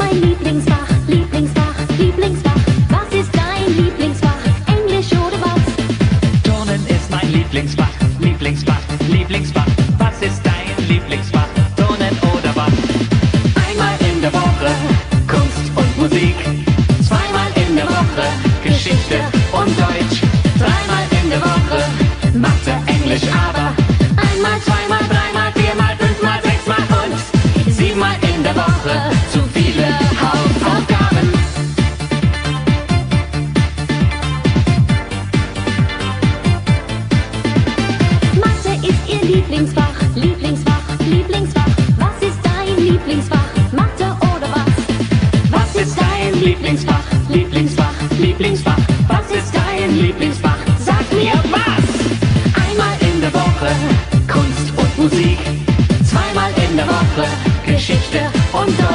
dein Lieblingsfach? Lieblingsfach, Lieblingsfach. Was ist dein Lieblingsfach? Englisch oder was? Turnen ist mein Lieblingsfach, Lieblingsfach, Lieblingsfach. Was ist dein Lieblingsfach? Turnen oder was? Einmal in der Woche Kunst und Musik, zweimal in der Woche Geschichte und Deutsch, dreimal in der Woche Mathe, Englisch, aber einmal, zweimal, dreimal, viermal, fünfmal, sechsmal und siebenmal in der Woche zu viele Hausaufgaben. Mathe ist ihr Lieblingsfach, Lieblingsfach, Lieblingsfach. Was ist dein Lieblingsfach? Mathe oder was? Was ist dein Lieblingsfach? Lieblingsfach, Lieblingsfach. Was ist dein Lieblingsfach? Sag mir was! Einmal in der Woche Kunst und Musik, zweimal in der Woche Geschichte und Deutsch.